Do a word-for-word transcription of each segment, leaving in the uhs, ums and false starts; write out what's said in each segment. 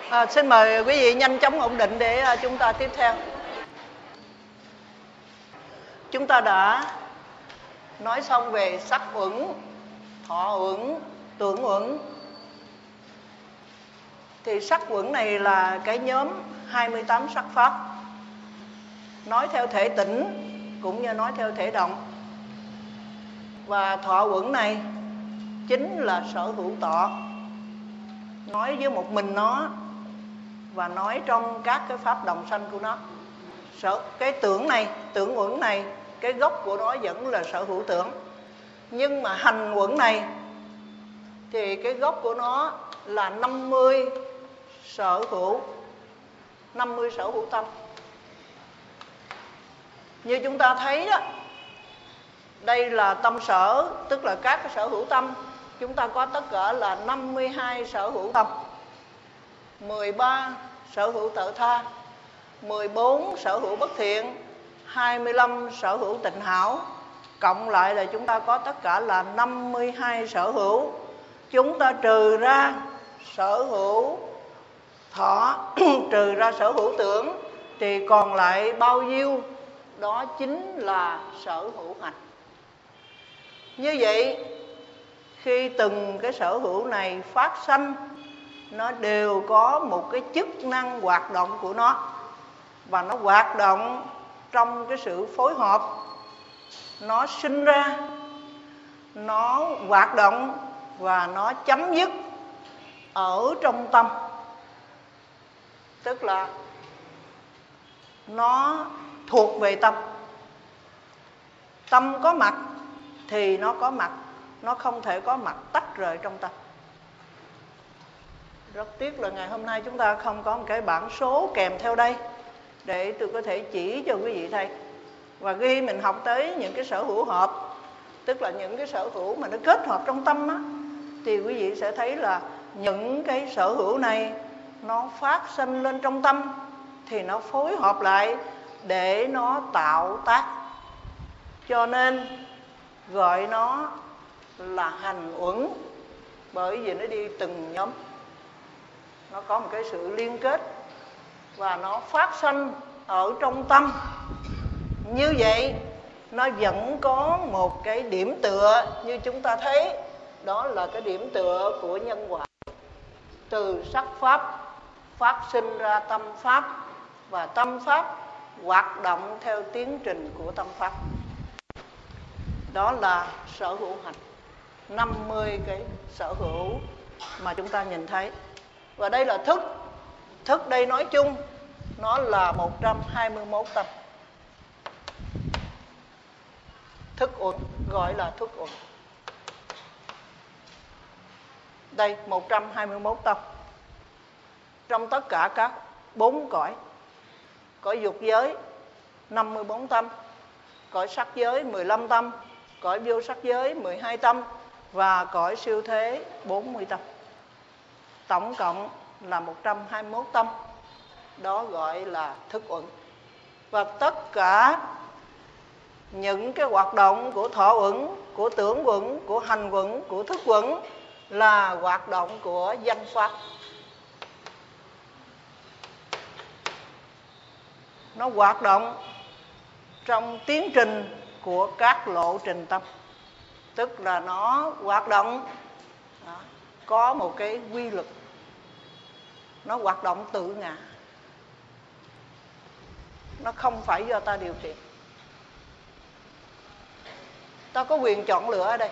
À, xin mời quý vị nhanh chóng ổn định để uh, chúng ta tiếp theo. Chúng ta đã nói xong về sắc uẩn, thọ uẩn, tưởng uẩn. Thì sắc uẩn này là cái nhóm hai mươi tám sắc pháp, nói theo thể tĩnh cũng như nói theo thể động. Và thọ uẩn này chính là sở hữu tọ, nói với một mình nó và nói trong các cái pháp đồng sanh của nó. Sở, cái tưởng này, tưởng uẩn này, cái gốc của nó vẫn là sở hữu tưởng. Nhưng mà hành uẩn này thì cái gốc của nó là năm mươi sở hữu, năm mươi sở hữu tâm. Như chúng ta thấy đó, đây là tâm sở, tức là các cái sở hữu tâm. Chúng ta có tất cả là năm mươi hai sở hữu tâm, mười ba sở hữu tự tha, mười bốn sở hữu bất thiện, hai mươi lăm sở hữu tịnh hảo. Cộng lại là chúng ta có tất cả là năm mươi hai sở hữu. Chúng ta trừ ra sở hữu thọ, trừ ra sở hữu tưởng, thì còn lại bao nhiêu? Đó chính là sở hữu hành. Như vậy, khi từng cái sở hữu này phát sanh, nó đều có một cái chức năng hoạt động của nó. Và nó hoạt động trong cái sự phối hợp. Nó sinh ra, nó hoạt động và nó chấm dứt ở trong tâm. Tức là nó thuộc về tâm. Tâm có mặt thì nó có mặt, nó không thể có mặt tách rời trong tâm. Rất tiếc là ngày hôm nay chúng ta không có một cái bảng số kèm theo đây để tôi có thể chỉ cho quý vị thấy. Và khi mình học tới những cái sở hữu hợp, tức là những cái sở hữu mà nó kết hợp trong tâm á, thì quý vị sẽ thấy là những cái sở hữu này nó phát sinh lên trong tâm, thì nó phối hợp lại để nó tạo tác. Cho nên gọi nó là hành uẩn, bởi vì nó đi từng nhóm, nó có một cái sự liên kết và nó phát sinh ở trong tâm. Như vậy nó vẫn có một cái điểm tựa, như chúng ta thấy, đó là cái điểm tựa của nhân quả. Từ sắc pháp phát sinh ra tâm pháp, và tâm pháp hoạt động theo tiến trình của tâm pháp. Đó là sở hữu hành, năm mươi cái sở hữu mà chúng ta nhìn thấy. Và đây là thức. Thức đây nói chung nó là một trăm hai mươi mốt tâm. Thức uẩn gọi là thức uẩn. Đây một trăm hai mươi mốt tâm. Trong tất cả các bốn cõi. Cõi dục giới năm mươi bốn tâm, cõi sắc giới mười lăm tâm, cõi vô sắc giới mười hai tâm, và cõi siêu thế bốn mươi tâm. Tổng cộng là một trăm hai mươi mốt tâm. Đó gọi là thức uẩn. Và tất cả những cái hoạt động của thọ uẩn, của tưởng uẩn, của hành uẩn, của thức uẩn là hoạt động của danh pháp. Nó hoạt động trong tiến trình của các lộ trình tâm. Tức là nó hoạt động đó, có một cái quy luật. Nó hoạt động tự ngã. Nó không phải do ta điều khiển. Ta có quyền chọn lựa ở đây.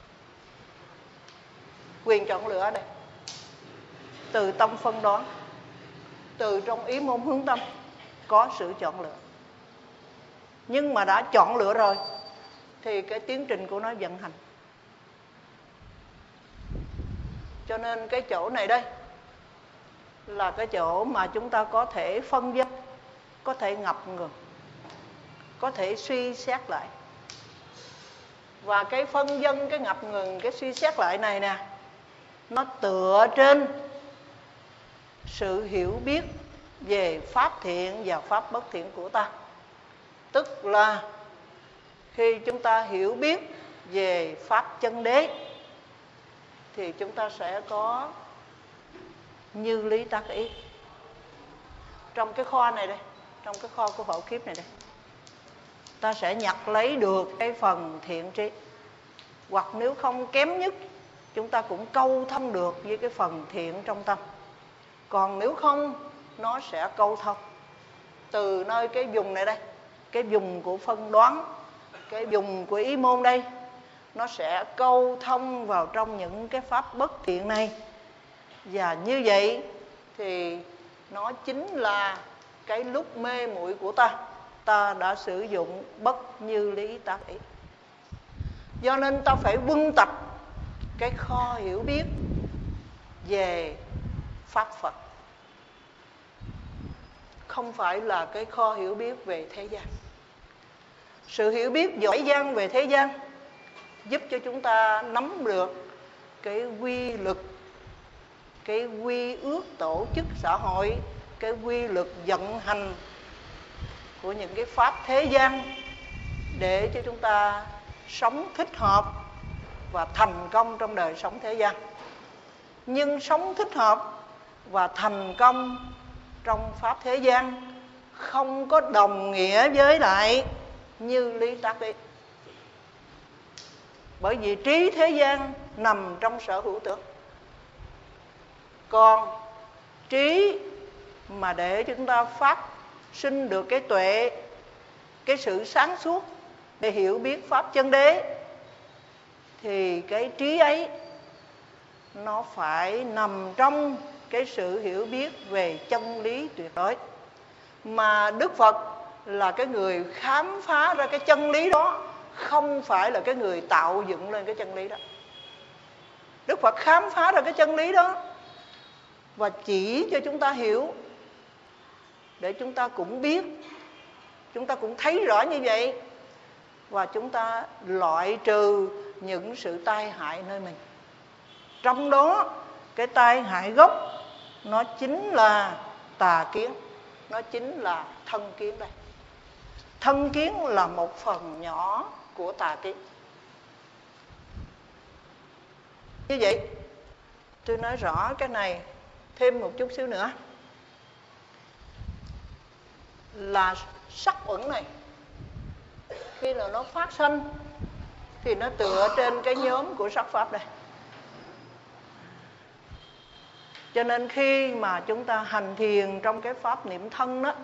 Quyền chọn lựa ở đây. Từ tâm phân đoán, từ trong ý môn hướng tâm có sự chọn lựa. Nhưng mà đã chọn lựa rồi thì cái tiến trình của nó vận hành. Cho nên cái chỗ này đây là cái chỗ mà chúng ta có thể phân vân, có thể ngập ngừng, có thể suy xét lại. Và cái phân vân, cái ngập ngừng, cái suy xét lại này nè, nó tựa trên sự hiểu biết về pháp thiện và pháp bất thiện của ta. Tức là khi chúng ta hiểu biết về pháp chân đế thì chúng ta sẽ có như lý tác ý. Trong cái kho này đây, trong cái kho của Phổ Kiếp này đây, ta sẽ nhặt lấy được cái phần thiện trí. Hoặc nếu không, kém nhất chúng ta cũng câu thông được với cái phần thiện trong tâm. Còn nếu không, nó sẽ câu thông từ nơi cái vùng này đây, cái vùng của phân đoán, cái vùng của ý môn đây, nó sẽ câu thông vào trong những cái pháp bất thiện này. Và như vậy thì nó chính là cái lúc mê muội của ta. Ta đã sử dụng bất như lý tác ý. Do nên ta phải vun tập cái kho hiểu biết về Pháp Phật, không phải là cái kho hiểu biết về thế gian. Sự hiểu biết giỏi giang về thế gian giúp cho chúng ta nắm được cái quy luật, cái quy ước tổ chức xã hội, cái quy luật vận hành của những cái pháp thế gian, để cho chúng ta sống thích hợp và thành công trong đời sống thế gian. Nhưng sống thích hợp và thành công trong pháp thế gian không có đồng nghĩa với lại như lý tác ý. Bởi vì trí thế gian nằm trong sở hữu tưởng. Còn trí mà để chúng ta phát sinh được cái tuệ, cái sự sáng suốt để hiểu biết pháp chân đế, thì cái trí ấy nó phải nằm trong cái sự hiểu biết về chân lý tuyệt đối. Mà Đức Phật là cái người khám phá ra cái chân lý đó, không phải là cái người tạo dựng lên cái chân lý đó. Đức Phật khám phá ra cái chân lý đó và chỉ cho chúng ta hiểu, để chúng ta cũng biết, chúng ta cũng thấy rõ như vậy, và chúng ta loại trừ những sự tai hại nơi mình. Trong đó cái tai hại gốc nó chính là tà kiến, nó chính là thân kiến đây. Thân kiến là một phần nhỏ của tà kiến. Như vậy tôi nói rõ cái này thêm một chút xíu nữa, là sắc uẩn này khi là nó phát sanh thì nó tựa trên cái nhóm của sắc pháp đây. Cho nên khi mà chúng ta hành thiền trong cái pháp niệm thân đó,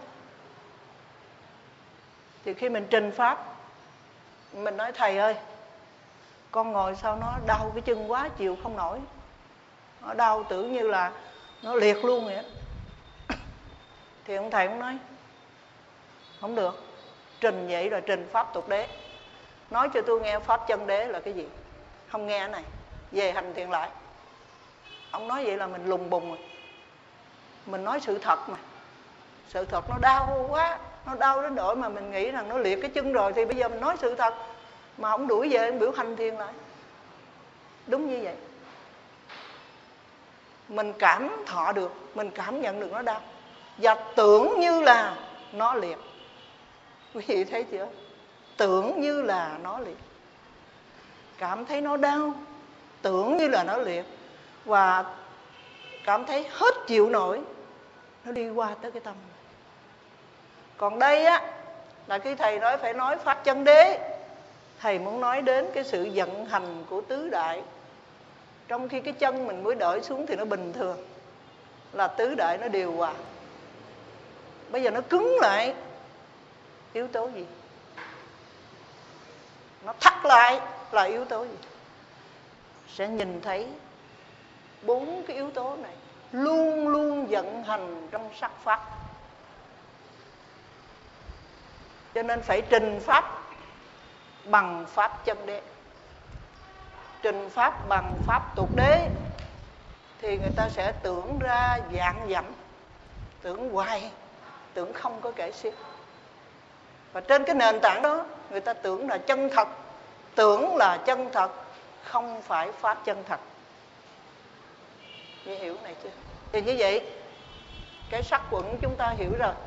thì khi mình trình pháp, mình nói thầy ơi, con ngồi sao nó đau cái chân quá, chịu không nổi, nó đau tưởng như là nó liệt luôn vậy. Thì ông thầy cũng nói không được, trình vậy là trình pháp tục đế, nói cho tôi nghe pháp chân đế là cái gì. Không nghe cái này, về hành thiền lại. Ông nói vậy là mình lùng bùng rồi. Mình nói sự thật mà, sự thật nó đau quá, nó đau đến độ mà mình nghĩ rằng nó liệt cái chân rồi, thì bây giờ mình nói sự thật mà ông đuổi về, ông biểu hành thiền lại. Đúng như vậy. Mình cảm thọ được, mình cảm nhận được nó đau, và tưởng như là nó liệt. Quý vị thấy chưa? Tưởng như là nó liệt, cảm thấy nó đau, tưởng như là nó liệt, và cảm thấy hết chịu nổi, nó đi qua tới cái tâm. Còn đây á, là khi thầy nói phải nói pháp chân đế, thầy muốn nói đến cái sự vận hành của tứ đại. Trong khi cái chân mình mới đợi xuống thì nó bình thường, là tứ đại nó điều hòa. Bây giờ nó cứng lại, yếu tố gì? Nó thắt lại là yếu tố gì? Sẽ nhìn thấy bốn cái yếu tố này luôn luôn vận hành trong sắc pháp. Cho nên phải trình pháp bằng pháp chân đế. Trình pháp bằng pháp tục đế thì người ta sẽ tưởng ra vạn dặm, tưởng hoài, tưởng không có kể xiết. Và trên cái nền tảng đó, người ta tưởng là chân thật, tưởng là chân thật, không phải pháp chân thật. Như hiểu này chưa? Thì như vậy, cái sắc quẩn chúng ta hiểu rồi,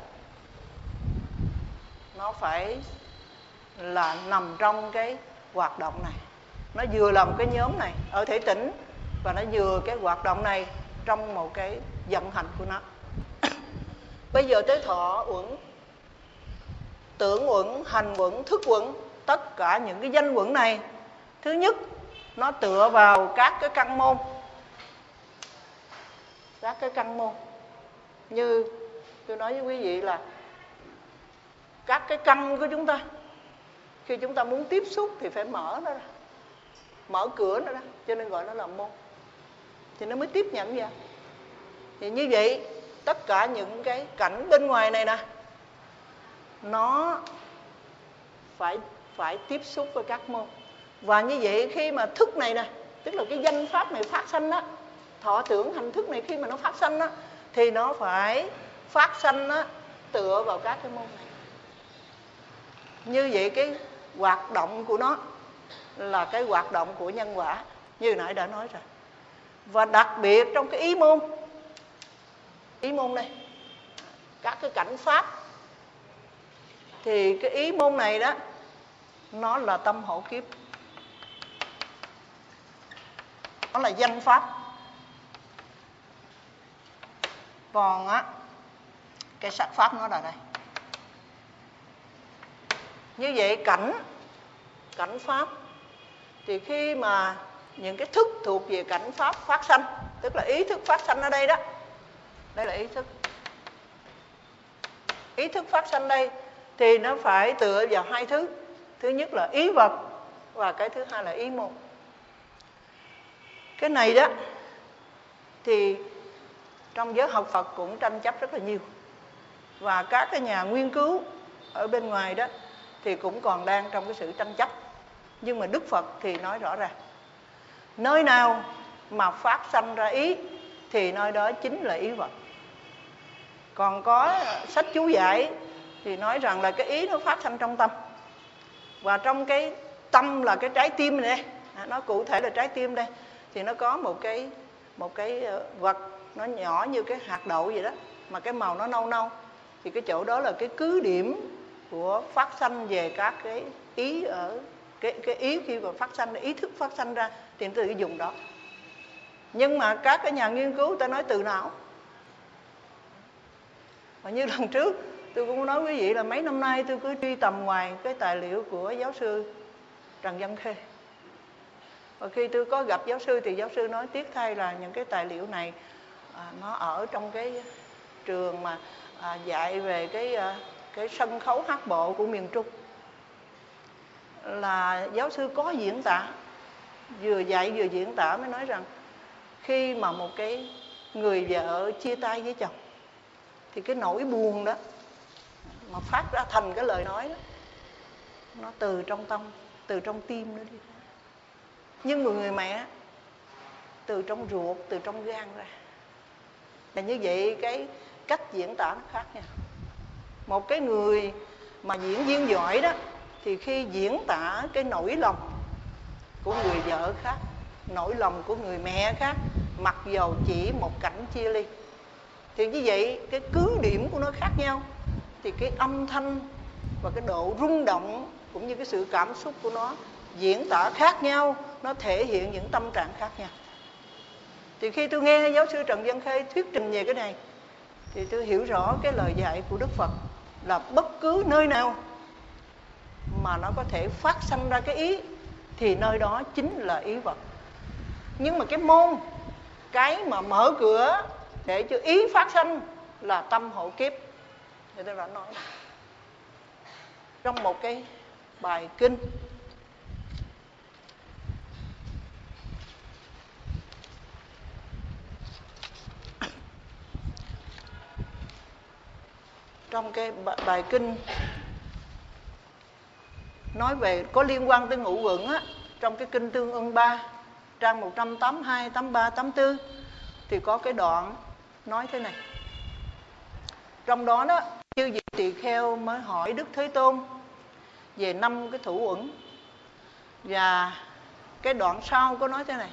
nó phải là nằm trong cái hoạt động này. Nó vừa là một cái nhóm này ở thể tỉnh, và nó vừa cái hoạt động này trong một cái vận hành của nó. Bây giờ tới thọ uẩn, tưởng uẩn, hành uẩn, thức uẩn. Tất cả những cái danh uẩn này, thứ nhất, nó tựa vào các cái căn môn. Các cái căn môn. Như tôi nói với quý vị là các cái căn của chúng ta, khi chúng ta muốn tiếp xúc thì phải mở nó ra, mở cửa nó ra, cho nên gọi nó là môn, thì nó mới tiếp nhận vào. Thì như vậy tất cả những cái cảnh bên ngoài này nè, nó phải phải tiếp xúc với các môn. Và như vậy khi mà thức này nè, tức là cái danh pháp này phát sanh á, thọ tưởng hành thức này khi mà nó phát sanh á, thì nó phải phát sanh á, tựa vào các cái môn này. Như vậy cái hoạt động của nó là cái hoạt động của nhân quả, như nãy đã nói rồi. Và đặc biệt trong cái ý môn, ý môn này, các cái cảnh pháp, thì cái ý môn này đó, nó là tâm hộ kiếp, nó là danh pháp. Còn á, cái sắc pháp nó là đây. Như vậy cảnh, cảnh pháp, thì khi mà những cái thức thuộc về cảnh pháp phát sanh, tức là ý thức phát sanh ở đây đó, đây là ý thức. Ý thức phát sanh đây thì nó phải tựa vào hai thứ. Thứ nhất là ý vật, và cái thứ hai là ý môn. Cái này đó thì trong giới học Phật cũng tranh chấp rất là nhiều. Và các cái nhà nghiên cứu ở bên ngoài đó thì cũng còn đang trong cái sự tranh chấp. Nhưng mà Đức Phật thì nói rõ ràng, nơi nào mà phát sanh ra ý thì nơi đó chính là ý vật. Còn có sách chú giải thì nói rằng là cái ý nó phát sanh trong tâm. Và trong cái tâm là cái trái tim này, nó cụ thể là trái tim đây, thì nó có một cái một cái vật nó nhỏ như cái hạt đậu vậy đó, mà cái màu nó nâu nâu. Thì cái chỗ đó là cái cứ điểm của phát sanh về các cái ý ở cái cái ý khi mà phát sanh, ý thức phát sanh ra thì từ cái vùng đó. Nhưng mà các cái nhà nghiên cứu ta nói từ não. Và như lần trước tôi cũng nói quý vị là mấy năm nay tôi cứ truy tầm ngoài cái tài liệu của giáo sư Trần Văn Khê. Và khi tôi có gặp giáo sư thì giáo sư nói tiếc thay là những cái tài liệu này à, nó ở trong cái trường mà à, dạy về cái à, cái sân khấu hát bộ của miền Trung. Là giáo sư có diễn tả, vừa dạy vừa diễn tả mới nói rằng khi mà một cái người vợ chia tay với chồng thì cái nỗi buồn đó mà phát ra thành cái lời nói đó, nó từ trong tâm, từ trong tim nó đi ra. Nhưng người, người mẹ từ trong ruột, từ trong gan ra. Là như vậy cái cách diễn tả nó khác nhau. Một cái người mà diễn viên giỏi đó thì khi diễn tả cái nỗi lòng của người vợ khác, nỗi lòng của người mẹ khác, mặc dầu chỉ một cảnh chia ly. Thì như vậy cái cứ điểm của nó khác nhau, thì cái âm thanh và cái độ rung động cũng như cái sự cảm xúc của nó diễn tả khác nhau, nó thể hiện những tâm trạng khác nhau. Thì khi tôi nghe giáo sư Trần Văn Khê thuyết trình về cái này thì tôi hiểu rõ cái lời dạy của Đức Phật là bất cứ nơi nào mà nó có thể phát sanh ra cái ý thì nơi đó chính là ý vật. Nhưng mà cái môn, cái mà mở cửa để cho ý phát sanh là tâm hộ kiếp. Thì tôi đã nói trong một cái bài kinh trong cái bài kinh nói về có liên quan tới ngũ uẩn á, trong cái kinh Tương Ưng ba trang một trăm tám mươi hai, tám mươi ba, tám mươi tư thì có cái đoạn nói thế này. Trong đó đó, chư vị tỳ kheo mới hỏi Đức Thế Tôn về năm cái thủ uẩn. Và cái đoạn sau có nói thế này: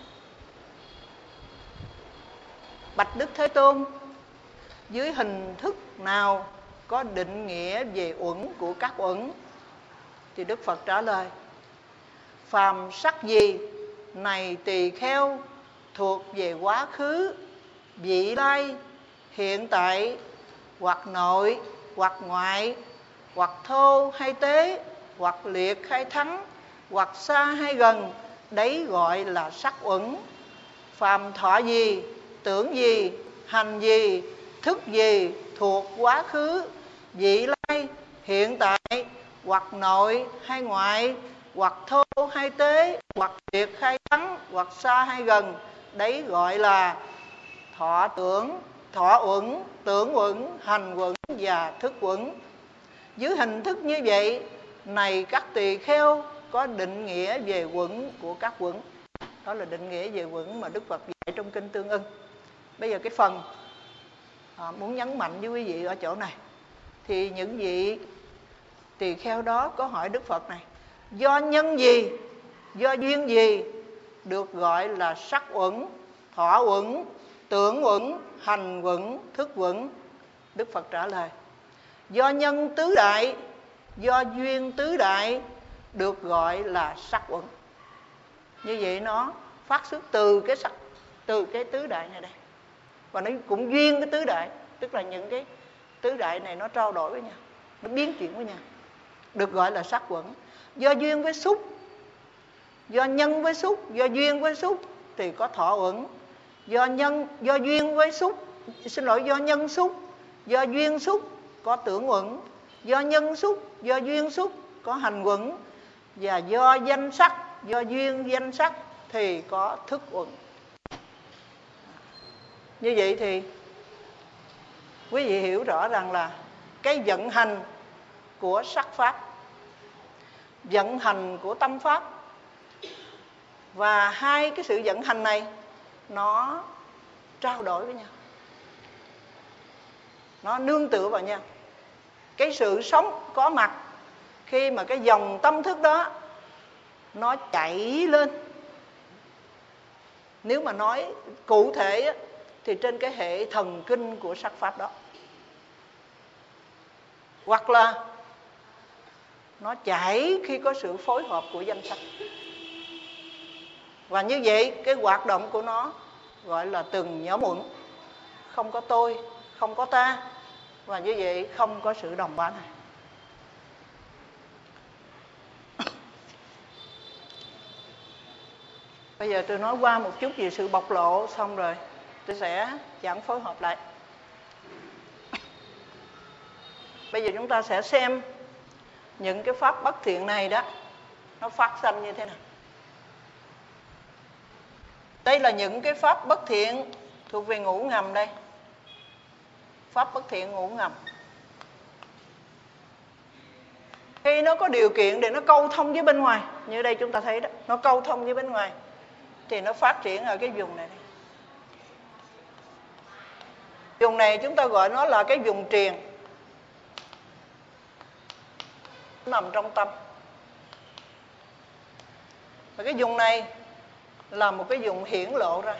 bạch Đức Thế Tôn, dưới hình thức nào có định nghĩa về uẩn của các uẩn? Thì Đức Phật trả lời: phàm sắc gì này tỳ kheo thuộc về quá khứ, vị lai, hiện tại hoặc nội hoặc ngoại, hoặc thô hay tế, hoặc liệt hay thắng, hoặc xa hay gần, đấy gọi là sắc uẩn. Phàm thọ gì, tưởng gì, hành gì, thức gì thuộc quá khứ, vị lai, hiện tại, hoặc nội hay ngoại, hoặc thô hay tế, hoặc liệt hay thắng, hoặc xa hay gần, đấy gọi là thọ tưởng, thọ uẩn, tưởng uẩn, hành uẩn và thức uẩn. Dưới hình thức như vậy này, các tỳ kheo có định nghĩa về uẩn của các uẩn. Đó là định nghĩa về uẩn mà Đức Phật dạy trong Kinh Tương Ưng. Bây giờ cái phần à, muốn nhấn mạnh với quý vị ở chỗ này, thì những vị tỳ kheo đó có hỏi Đức Phật này: do nhân gì, do duyên gì được gọi là sắc uẩn, thọ uẩn, tưởng uẩn, hành uẩn, thức uẩn? Đức Phật trả lời: do nhân tứ đại, do duyên tứ đại được gọi là sắc uẩn. Như vậy nó phát xuất từ cái sắc, từ cái tứ đại này đây. Và nó cũng duyên cái tứ đại, tức là những cái tứ đại này nó trao đổi với nhau, nó biến chuyển với nhau, được gọi là sắc uẩn. Do duyên với xúc, do nhân với xúc, do duyên với xúc thì có thọ uẩn. Do nhân, do duyên với xúc, xin lỗi, do nhân xúc, do duyên xúc có tưởng uẩn. Do nhân xúc, do duyên xúc có hành uẩn. Và do danh sắc, do duyên danh sắc thì có thức uẩn. Như vậy thì quý vị hiểu rõ rằng là cái vận hành của sắc pháp, vận hành của tâm pháp, và hai cái sự vận hành này nó trao đổi với nhau, nó nương tựa vào nhau. Cái sự sống có mặt khi mà cái dòng tâm thức đó nó chảy lên. Nếu mà nói cụ thể thì trên cái hệ thần kinh của sắc pháp đó, hoặc là nó chảy khi có sự phối hợp của danh sắc. Và như vậy cái hoạt động của nó gọi là từng nhóm uẩn, không có tôi, không có ta, và như vậy không có sự đồng bá này. Bây giờ tôi nói qua một chút về sự bộc lộ, xong rồi tôi sẽ giảng phối hợp lại. Bây giờ chúng ta sẽ xem những cái pháp bất thiện này đó, nó phát sanh như thế nào. Đây là những cái pháp bất thiện thuộc về ngũ ngầm đây. Pháp bất thiện ngũ ngầm. Khi nó có điều kiện để nó câu thông với bên ngoài, như đây chúng ta thấy đó, nó câu thông với bên ngoài, thì nó phát triển ở cái vùng này. Vùng này chúng ta gọi nó là cái vùng triền, nằm trong tâm. Và cái vùng này là một cái vùng hiển lộ ra.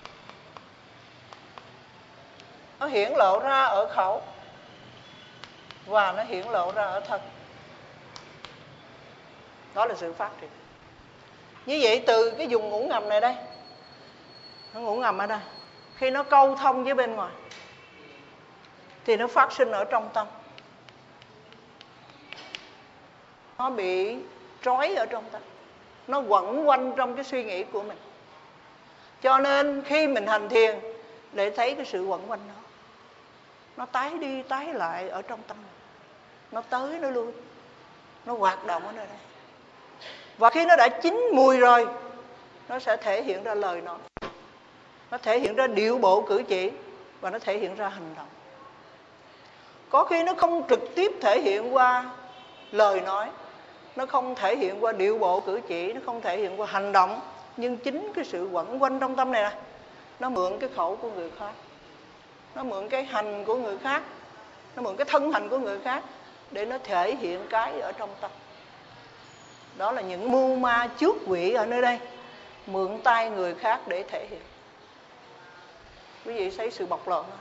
Nó hiển lộ ra ở khẩu và nó hiển lộ ra ở thân. Đó là sự phát triển. Như vậy từ cái vùng ngũ ngầm này đây, nó ngũ ngầm ở đây, khi nó câu thông với bên ngoài thì nó phát sinh ở trong tâm. Nó bị trói ở trong tâm, nó quẩn quanh trong cái suy nghĩ của mình. Cho nên khi mình hành thiền để thấy cái sự quẩn quanh đó, nó tái đi tái lại ở trong tâm, nó tới nó lui, nó hoạt động ở nơi đây. Và khi nó đã chín mùi rồi, nó sẽ thể hiện ra lời nói, nó thể hiện ra điệu bộ cử chỉ, và nó thể hiện ra hành động. Có khi nó không trực tiếp thể hiện qua lời nói, nó không thể hiện qua điệu bộ cử chỉ, nó không thể hiện qua hành động, nhưng chính cái sự quẩn quanh trong tâm này nè, nó mượn cái khẩu của người khác, nó mượn cái hành của người khác, nó mượn cái thân hành của người khác để nó thể hiện cái ở trong tâm. Đó là những mưu ma trước quỷ ở nơi đây, mượn tay người khác để thể hiện. Quý vị thấy sự bộc lộ đó.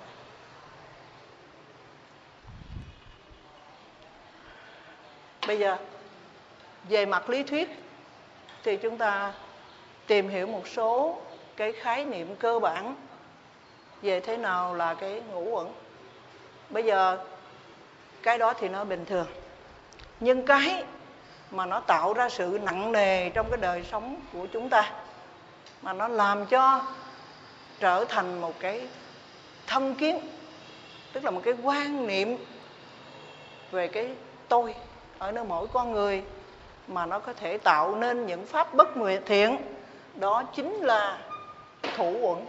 Bây giờ về mặt lý thuyết thì chúng ta tìm hiểu một số cái khái niệm cơ bản về thế nào là cái ngũ uẩn. Bây giờ cái đó thì nó bình thường, nhưng cái mà nó tạo ra sự nặng nề trong cái đời sống của chúng ta, mà nó làm cho trở thành một cái thân kiến, tức là một cái quan niệm về cái tôi ở nơi mỗi con người, mà nó có thể tạo nên những pháp bất thiện, đó chính là thủ uẩn.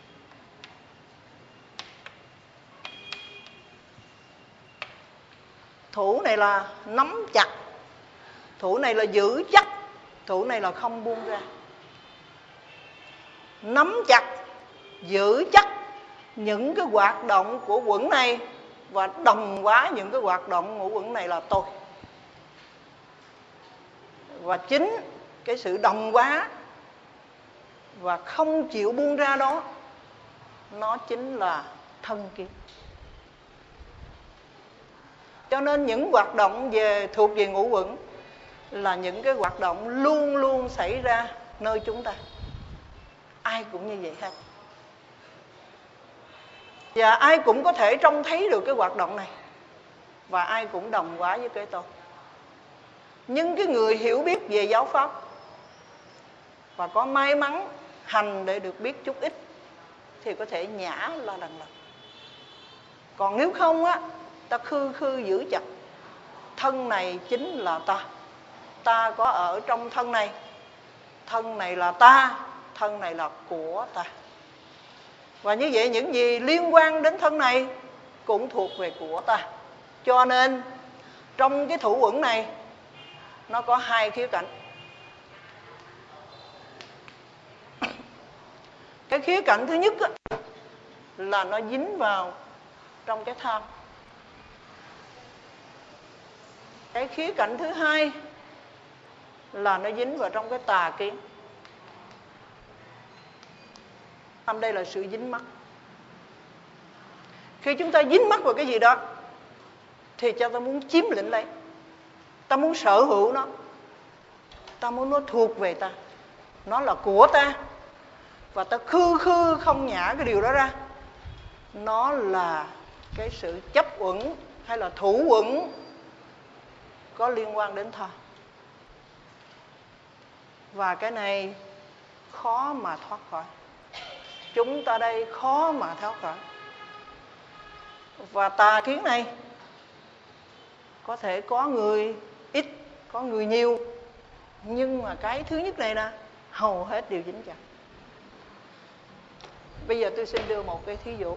Thủ này là nắm chặt, thủ này là giữ chắc, thủ này là không buông ra. Nắm chặt, giữ chắc những cái hoạt động của uẩn này và đồng hóa những cái hoạt động ngũ uẩn này là tôi. Và chính cái sự đồng hóa và không chịu buông ra đó, nó chính là thân kiến. Cho nên những hoạt động về thuộc về ngũ uẩn là những cái hoạt động luôn luôn xảy ra nơi chúng ta. Ai cũng như vậy hết. Và ai cũng có thể trông thấy được cái hoạt động này, và ai cũng đồng hóa với cái tôi. Nhưng cái người hiểu biết về giáo pháp và có may mắn hành để được biết chút ít thì có thể nhả là lần lần. Còn nếu không á, ta khư khư giữ chặt, thân này chính là ta, ta có ở trong thân này, thân này là ta, thân này là của ta. Và như vậy những gì liên quan đến thân này cũng thuộc về của ta. Cho nên trong cái thủ uẩn này nó có hai khía cạnh. Cái khía cạnh thứ nhất á, là nó dính vào trong cái tham. Cái khía cạnh thứ hai là nó dính vào trong cái tà kiến. Tham đây là sự dính mắc. Khi chúng ta dính mắc vào cái gì đó thì cho ta muốn chiếm lĩnh lấy, ta muốn sở hữu nó, ta muốn nó thuộc về ta, nó là của ta, và ta khư khư không nhả cái điều đó ra. Nó là cái sự chấp uẩn hay là thủ uẩn có liên quan đến tha. Và cái này khó mà thoát khỏi. Chúng ta đây khó mà thoát khỏi. Và tà kiến này có thể có người ít, có người nhiều, nhưng mà cái thứ nhất này nè, hầu hết đều dính chặt. Bây giờ tôi xin đưa một cái thí dụ.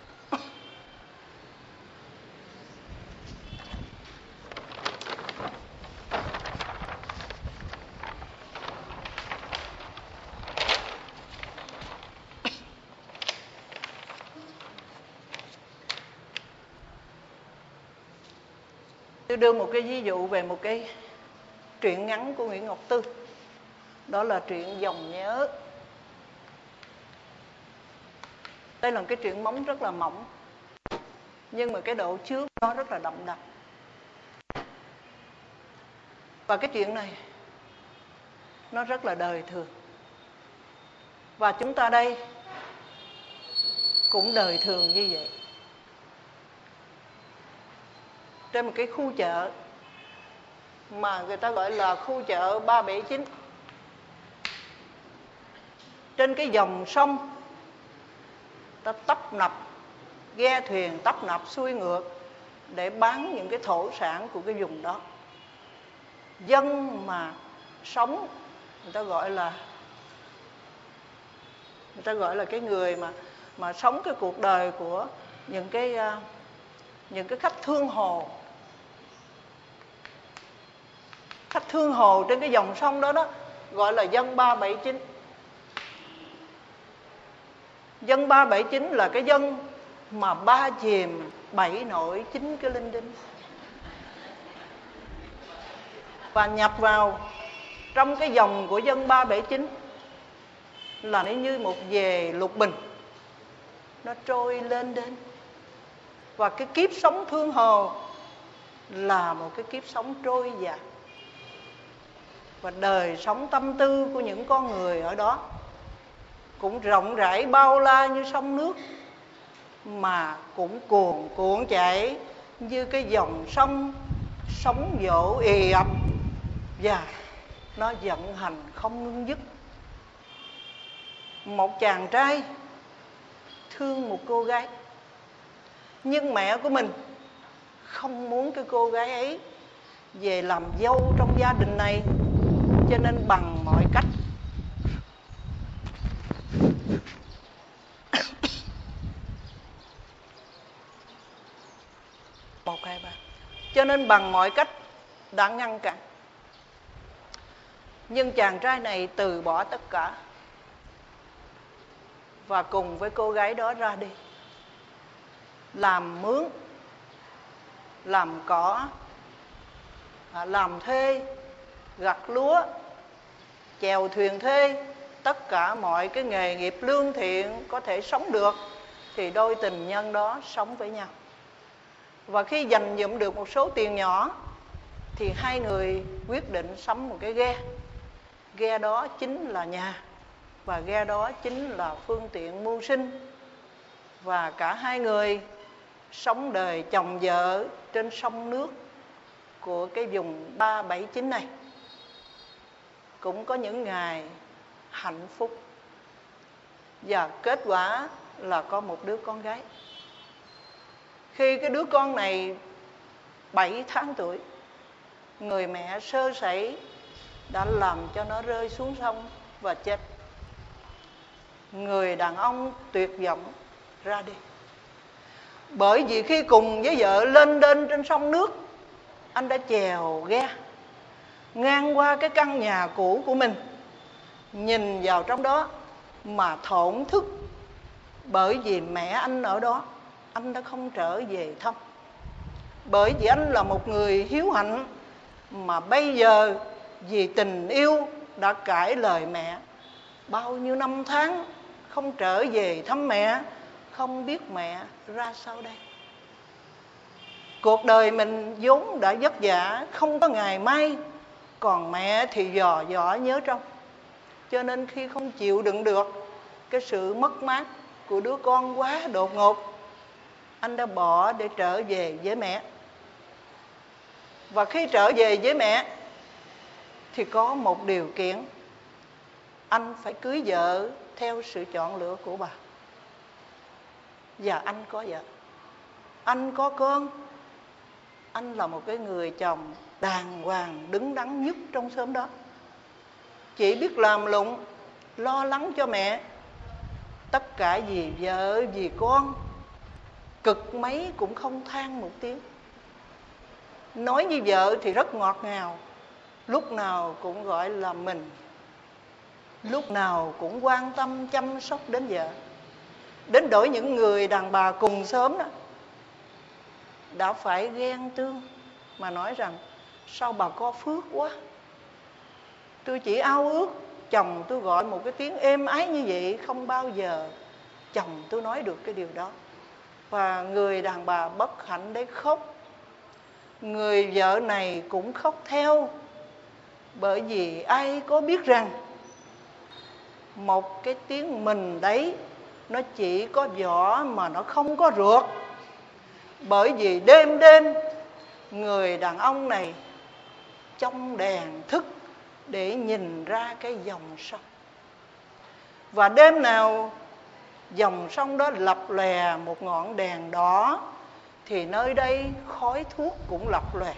Tôi đưa một cái ví dụ về một cái truyện ngắn của Nguyễn Ngọc Tư. Đó là truyện Dòng Nhớ. Đây là một cái truyện móng rất là mỏng, nhưng mà cái độ chứa nó rất là đậm đặc. Và cái chuyện này nó rất là đời thường. Và chúng ta đây cũng đời thường như vậy. Trên một cái khu chợ mà người ta gọi là khu chợ ba bảy chín, trên cái dòng sông, ta tấp nập ghe thuyền tấp nập xuôi ngược để bán những cái thổ sản của cái vùng đó. Dân mà sống, người ta gọi là người ta gọi là cái người mà mà sống cái cuộc đời của những cái những cái khách thương hồ. Khách thương hồ trên cái dòng sông đó đó gọi là dân ba bảy chín. Dân ba bảy chín là cái dân mà ba chìm bảy nổi chín cái linh đinh, và nhập vào trong cái dòng của dân ba bảy chín là nó như một về lục bình, nó trôi lên đến. Và cái kiếp sống thương hồ là một cái kiếp sống trôi dạt. Và đời sống tâm tư của những con người ở đó cũng rộng rãi bao la như sông nước, mà cũng cuồn cuộn chảy như cái dòng sông, sóng vỗ ì ập và nó vận hành không ngưng dứt. Một chàng trai thương một cô gái, nhưng mẹ của mình không muốn cái cô gái ấy về làm dâu trong gia đình này, cho nên bằng mọi cách một hai ba cho nên bằng mọi cách đã ngăn cản. Nhưng chàng trai này từ bỏ tất cả và cùng với cô gái đó ra đi, làm mướn, làm cỏ, làm thuê, gặt lúa, chèo thuyền thuê, tất cả mọi cái nghề nghiệp lương thiện có thể sống được thì đôi tình nhân đó sống với nhau. Và khi dành dụm được một số tiền nhỏ thì hai người quyết định sắm một cái ghe. Ghe đó chính là nhà, và ghe đó chính là phương tiện mưu sinh. Và cả hai người sống đời chồng vợ trên sông nước của cái vùng ba bảy chín này. Cũng có những ngày hạnh phúc, và kết quả là có một đứa con gái. Khi cái đứa con này bảy tháng tuổi, người mẹ sơ sẩy đã làm cho nó rơi xuống sông và chết. Người đàn ông tuyệt vọng ra đi. Bởi vì khi cùng với vợ lên đên trên sông nước, anh đã chèo ghe ngang qua cái căn nhà cũ của mình, nhìn vào trong đó mà thổn thức. Bởi vì mẹ anh ở đó, anh đã không trở về thăm. Bởi vì anh là một người hiếu hạnh, mà bây giờ vì tình yêu đã cãi lời mẹ. Bao nhiêu năm tháng không trở về thăm mẹ, không biết mẹ ra sao đây. Cuộc đời mình vốn đã vất vả, không có ngày mai, còn mẹ thì dò dỏ nhớ trong. Cho nên khi không chịu đựng được cái sự mất mát của đứa con quá đột ngột, anh đã bỏ để trở về với mẹ. Và khi trở về với mẹ thì có một điều kiện: anh phải cưới vợ theo sự chọn lựa của bà. Và anh có vợ, anh có con, anh là một cái người chồng đàng hoàng đứng đắn nhất trong xóm đó. Chỉ biết làm lụng, lo lắng cho mẹ, tất cả vì vợ vì con, cực mấy cũng không than một tiếng. Nói với vợ thì rất ngọt ngào, lúc nào cũng gọi là mình, lúc nào cũng quan tâm chăm sóc đến vợ. Đến đổi những người đàn bà cùng xóm đó đã phải ghen tương mà nói rằng: sao bà có phước quá, tôi chỉ ao ước chồng tôi gọi một cái tiếng êm ái như vậy, không bao giờ chồng tôi nói được cái điều đó. Và người đàn bà bất hạnh đấy khóc, người vợ này cũng khóc theo. Bởi vì ai có biết rằng một cái tiếng mình đấy nó chỉ có vỏ mà nó không có ruột. Bởi vì đêm đêm người đàn ông này trong đèn thức để nhìn ra cái dòng sông. Và đêm nào dòng sông đó lập lòe một ngọn đèn đỏ thì nơi đây khói thuốc cũng lập lòe.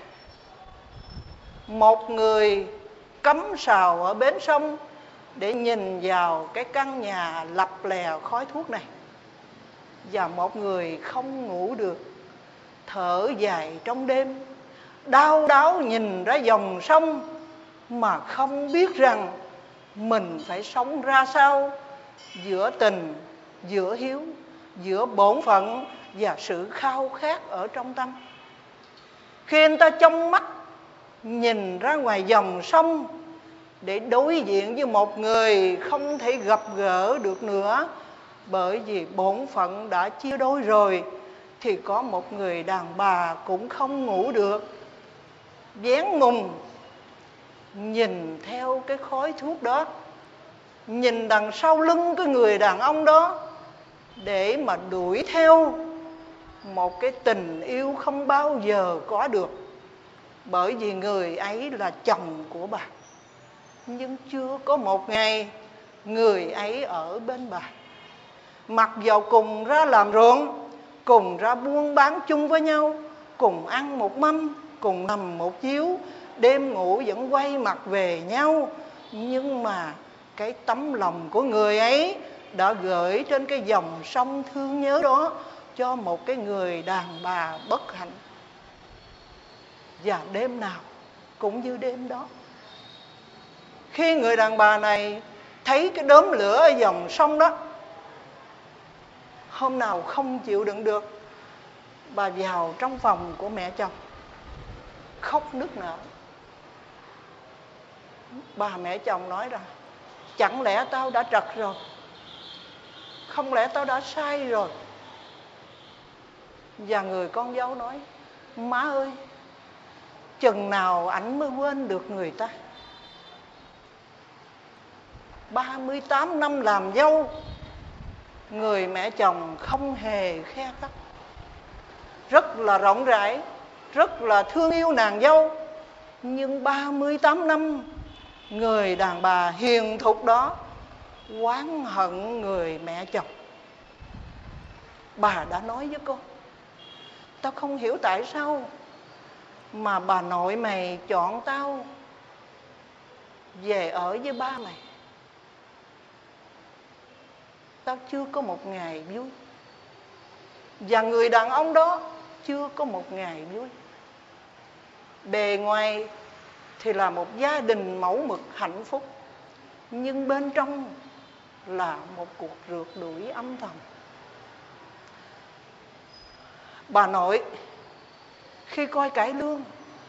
Một người cắm sào ở bến sông để nhìn vào cái căn nhà lập lè khói thuốc này. Và một người không ngủ được, thở dài trong đêm, đau đáu nhìn ra dòng sông mà không biết rằng mình phải sống ra sao giữa tình, giữa hiếu, giữa bổn phận và sự khao khát ở trong tâm. Khi anh ta trong mắt nhìn ra ngoài dòng sông để đối diện với một người không thể gặp gỡ được nữa, bởi vì bổn phận đã chia đôi rồi, thì có một người đàn bà cũng không ngủ được, vén mùng nhìn theo cái khói thuốc đó, nhìn đằng sau lưng cái người đàn ông đó, để mà đuổi theo một cái tình yêu không bao giờ có được, bởi vì người ấy là chồng của bà. Nhưng chưa có một ngày người ấy ở bên bà. Mặc dầu cùng ra làm ruộng, cùng ra buôn bán chung với nhau, cùng ăn một mâm, cùng nằm một chiếu, đêm ngủ vẫn quay mặt về nhau, nhưng mà cái tấm lòng của người ấy đã gửi trên cái dòng sông thương nhớ đó cho một cái người đàn bà bất hạnh. Và đêm nào cũng như đêm đó, khi người đàn bà này thấy cái đốm lửa ở dòng sông đó, hôm nào không chịu đựng được, bà vào trong phòng của mẹ chồng khóc nức nở. Bà mẹ chồng nói rằng: chẳng lẽ tao đã trật rồi, không lẽ tao đã sai rồi? Và người con dâu nói: má ơi, chừng nào ảnh mới quên được người ta? ba mươi tám năm làm dâu, người mẹ chồng không hề khe khắt, rất là rộng rãi, rất là thương yêu nàng dâu. Nhưng ba mươi tám năm, người đàn bà hiền thục đó oán hận người mẹ chồng. Bà đã nói với con: tao không hiểu tại sao mà bà nội mày chọn tao về ở với ba mày. Tao chưa có một ngày vui, và người đàn ông đó chưa có một ngày vui. Bề ngoài thì là một gia đình mẫu mực hạnh phúc, nhưng bên trong là một cuộc rượt đuổi âm thầm. Bà nội khi coi cải lương,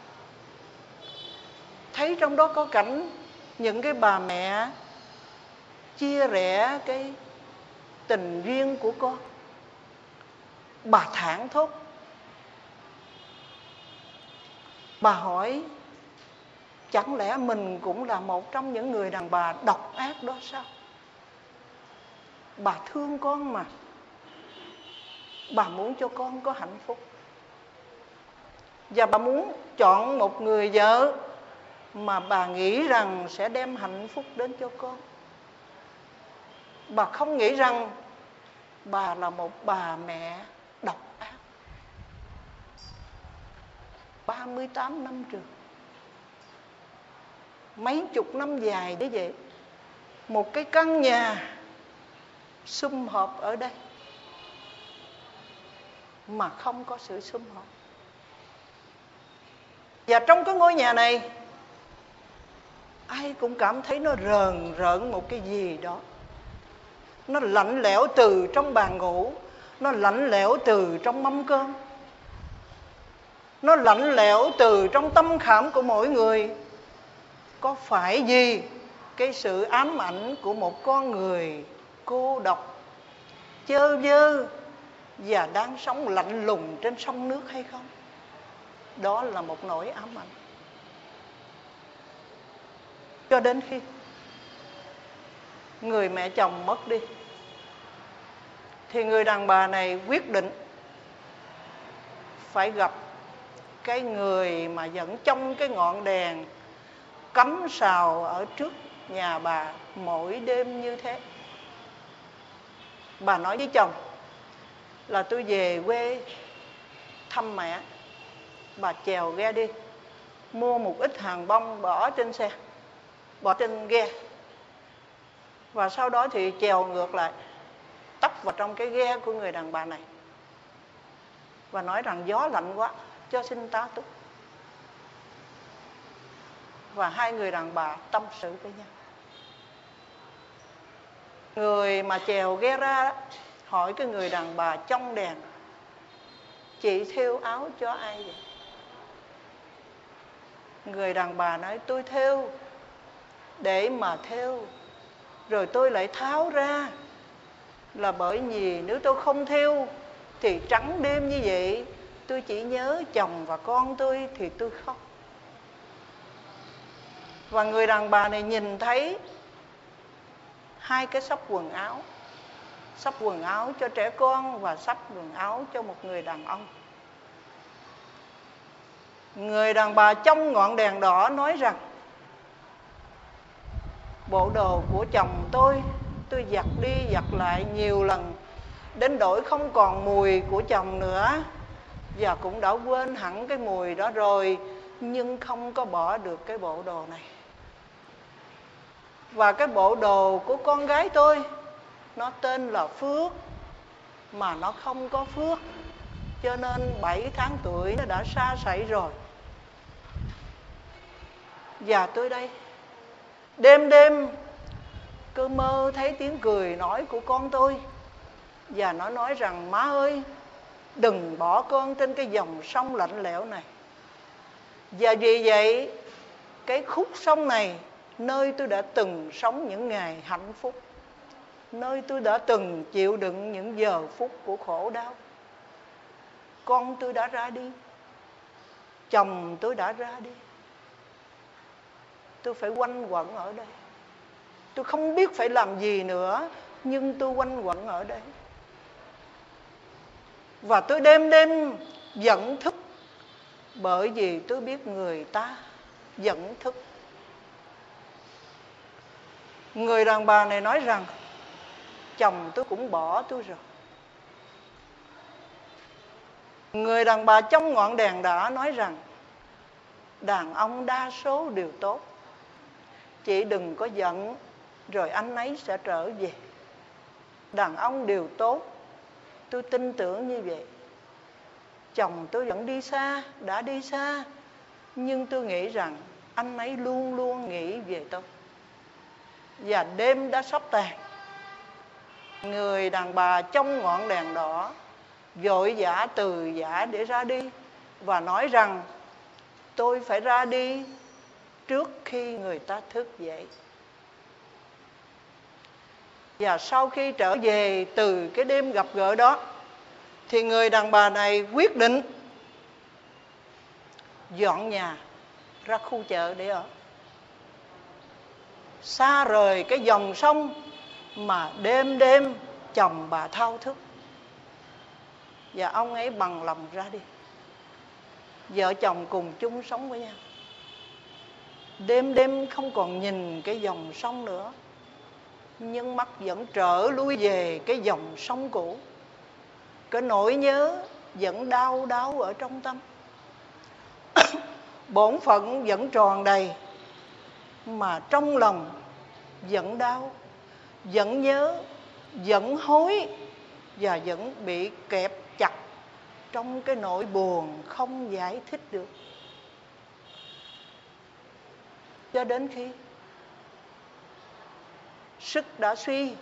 thấy trong đó có cảnh những cái bà mẹ chia rẽ cái tình duyên của con, bà thảng thốt. Bà hỏi: chẳng lẽ mình cũng là một trong những người đàn bà độc ác đó sao? Bà thương con mà, bà muốn cho con có hạnh phúc, và bà muốn chọn một người vợ mà bà nghĩ rằng sẽ đem hạnh phúc đến cho con. Bà không nghĩ rằng bà là một bà mẹ độc ác. ba mươi tám năm trường, mấy chục năm dài như vậy, một cái căn nhà sum họp ở đây mà không có sự sum họp. Và trong cái ngôi nhà này, ai cũng cảm thấy nó rờn rợn một cái gì đó. Nó lạnh lẽo từ trong bàn ngủ, nó lạnh lẽo từ trong mâm cơm, nó lạnh lẽo từ trong tâm khảm của mỗi người. Có phải vì cái sự ám ảnh của một con người cô độc, chơ vơ và đang sống lạnh lùng trên sông nước hay không? Đó là một nỗi ám ảnh. Cho đến khi người mẹ chồng mất đi, thì người đàn bà này quyết định phải gặp cái người mà vẫn trong cái ngọn đèn cắm sào ở trước nhà bà mỗi đêm như thế. Bà nói với chồng là: tôi về quê thăm mẹ. Bà chèo ghe đi, mua một ít hàng bông bỏ trên xe, bỏ trên ghe, và sau đó thì chèo ngược lại, tấp vào trong cái ghe của người đàn bà này, và nói rằng gió lạnh quá, cho xin tá túc. Và hai người đàn bà tâm sự với nhau. Người mà chèo ghe ra hỏi cái người đàn bà trong đèn: chị thêu áo cho ai vậy? Người đàn bà nói: tôi thêu để mà thêu, rồi tôi lại tháo ra, là bởi vì nếu tôi không thêu thì trắng đêm như vậy, tôi chỉ nhớ chồng và con tôi thì tôi khóc. Và người đàn bà này nhìn thấy hai cái xốc quần áo sắp quần áo cho trẻ con và sắp quần áo cho một người đàn ông. Người đàn bà trong ngọn đèn đỏ nói rằng: bộ đồ của chồng tôi, tôi giặt đi giặt lại nhiều lần, đến đổi không còn mùi của chồng nữa, và cũng đã quên hẳn cái mùi đó rồi, nhưng không có bỏ được cái bộ đồ này. Và cái bộ đồ của con gái tôi, nó tên là Phước, mà nó không có phước, cho nên bảy tháng tuổi nó đã sa sảy rồi. Và tôi đây, đêm đêm cứ mơ thấy tiếng cười nói của con tôi, và nó nói rằng: má ơi, đừng bỏ con trên cái dòng sông lạnh lẽo này. Và vì vậy, cái khúc sông này, nơi tôi đã từng sống những ngày hạnh phúc, nơi tôi đã từng chịu đựng những giờ phút của khổ đau, con tôi đã ra đi, chồng tôi đã ra đi. Tôi phải quanh quẩn ở đây. Tôi không biết phải làm gì nữa, nhưng tôi quanh quẩn ở đây. Và tôi đêm đêm giận thức, bởi vì tôi biết người ta giận thức. Người đàn bà này nói rằng: chồng tôi cũng bỏ tôi rồi. Người đàn bà trong ngọn đèn đã nói rằng: đàn ông đa số đều tốt, chị đừng có giận, rồi anh ấy sẽ trở về. Đàn ông đều tốt, tôi tin tưởng như vậy. Chồng tôi vẫn đi xa, đã đi xa, nhưng tôi nghĩ rằng anh ấy luôn luôn nghĩ về tôi. Và đêm đã sắp tàn, người đàn bà trong ngọn đèn đỏ vội vã từ giã để ra đi, và nói rằng: tôi phải ra đi trước khi người ta thức dậy. Và sau khi trở về từ cái đêm gặp gỡ đó, thì người đàn bà này quyết định dọn nhà ra khu chợ để ở, xa rời cái dòng sông mà đêm đêm chồng bà thao thức. Và ông ấy bằng lòng ra đi. Vợ chồng cùng chung sống với nhau. Đêm đêm không còn nhìn cái dòng sông nữa, nhưng mắt vẫn trở lui về cái dòng sông cũ. Cái nỗi nhớ vẫn đau đau ở trong tâm. Bổn phận vẫn tròn đầy, mà trong lòng vẫn đau, vẫn nhớ, vẫn hối, và vẫn bị kẹp chặt trong cái nỗi buồn không giải thích được. Cho đến khi sức đã suy,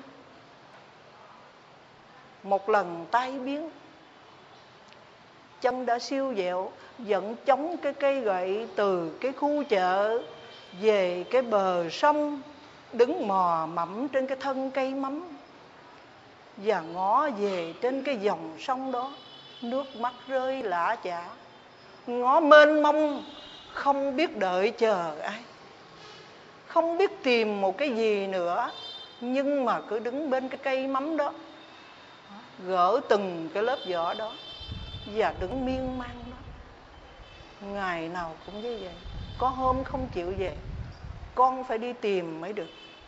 một lần tai biến, chân đã siêu vẹo, vẫn chống cái cây gậy từ cái khu chợ về cái bờ sông, đứng mò mẫm trên cái thân cây mắm, và ngó về trên cái dòng sông đó, nước mắt rơi lã chã, ngó mênh mông, không biết đợi chờ ai, không biết tìm một cái gì nữa, nhưng mà cứ đứng bên cái cây mắm đó, gỡ từng cái lớp vỏ đó, và đứng miên man đó. Ngày nào cũng như vậy. Có hôm không chịu về, con phải đi tìm mới được.